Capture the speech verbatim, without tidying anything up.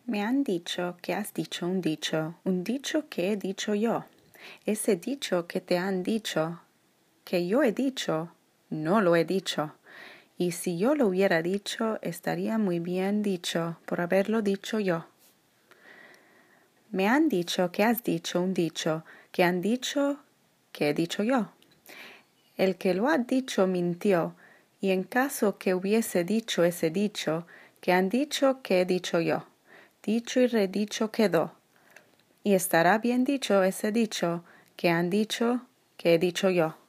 Me han dicho que has dicho un dicho, un dicho que he dicho yo. Ese dicho que te han dicho, que yo he dicho, no lo he dicho. Y si yo lo hubiera dicho, estaría muy bien dicho por haberlo dicho yo. Me han dicho que has dicho un dicho, que han dicho que he dicho yo. El que lo ha dicho mintió, y en caso que hubiese dicho ese dicho, que han dicho que he dicho yo, dicho y redicho quedó. Y estará bien dicho ese dicho, que han dicho que he dicho yo.